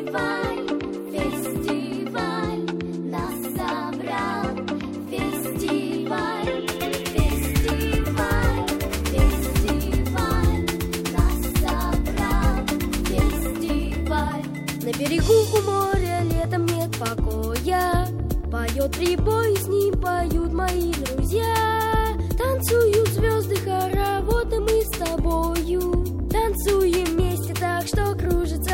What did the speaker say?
фестиваль нас собрал. Фестиваль, фестиваль, фестиваль нас собрал. Фестиваль. На берегу у моря летом нет покоя. Поет прибой, с ним поют мои друзья. Танцуют звезды хороводы, мы с тобою танцуем вместе так, что кружится